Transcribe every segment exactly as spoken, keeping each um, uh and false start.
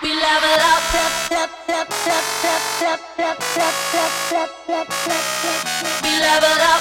We level up. We level up.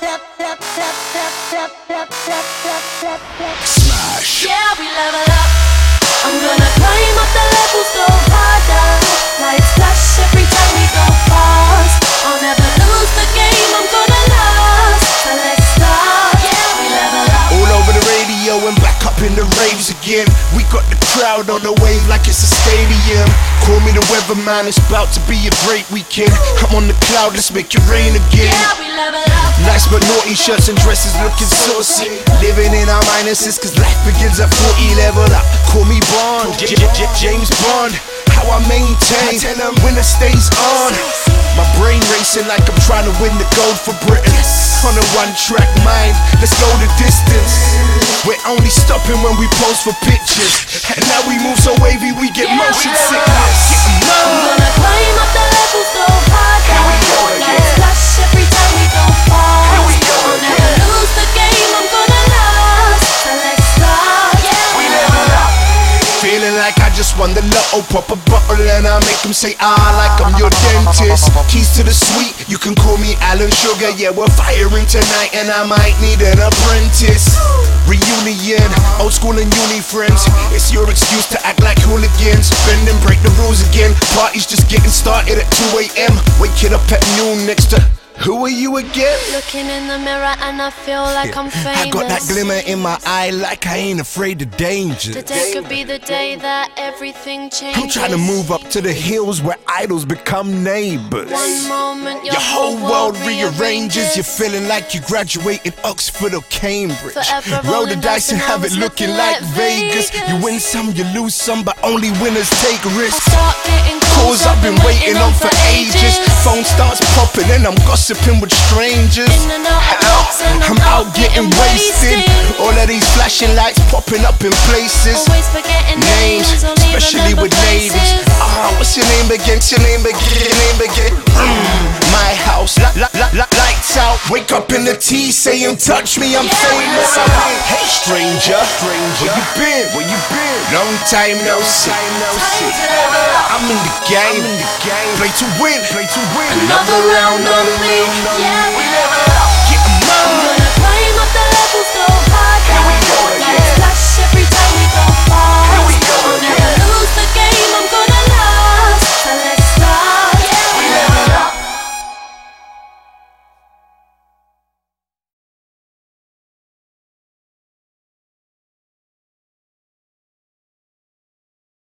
Smash. Yeah, we level up. I'm gonna climb up the levels, go harder. Lights flash every time we go past. I'll never lose the game, I'm gonna last. So let's start. Yeah, we level up. All over the radio and back up in the raves again. We got the crowd on the wave like it's a stadium. Call me the weatherman, it's about to be a great weekend. I'm on the cloud, let's make it rain again. Yeah, we level up. Nice but naughty shirts and dresses looking saucy. Living in our minuses cause life begins at forty. Level up, call me Bond, J J J James Bond. How I maintain when the stays on. My brain racing like I'm trying to win the gold for Britain. On a one track mind, let's go the distance. We're only stopping when we pose for pictures. And now we move so wavy we get Yeah, motion we level sickness. I'm gonna climb up the levels, go harder. Lights flash every time we go fast. Here we go I'll again. never lose the game, I'm gonna last. So let's start. Yeah, we level up. Feeling like I just won the lotto. Pop a bottle and I make them say ah like I'm your dentist. Keys to the suite, you can call me Alan Sugar. Yeah, we're firing tonight and I might need an apprentice. Reunion, old school and uni friends. It's your excuse to act like hooligans. Bend and break the rules again. Party's just getting started at two A M Waking up at noon next to who are you again? Looking in the mirror and I feel like I'm famous. I got that glimmer in my eye like I ain't afraid of danger. Today could be the day that everything changes. I'm trying to move up to the hills where idols become neighbors. One moment your, Your whole world rearranges. You're feeling like you graduated Oxford or Cambridge. Forever Roll the rolling dice and have it looking like Vegas. You win some, you lose some, but only winners take risks. Start getting Calls I've been waiting on for ages. Phone starts popping and I'm gossiping with strangers. In and out of box and I'm out getting wasted. All of these flashing lights popping up in places. Always forgetting Names, names, only especially remember with ladies. places. Ah, what's your name again? What's your name again? Your name again? Mm, my house, la, la, la, la, lights out. Wake up in the tea, saying touch me, I'm Yeah, famous. we level up. Hey stranger, stranger, where you been? Where you been? Long time no see. Time to level up. I'm in the game, in the game. Play to win, play to win. Another round on me. Yeah, we level up. Get 'em I'm on. gonna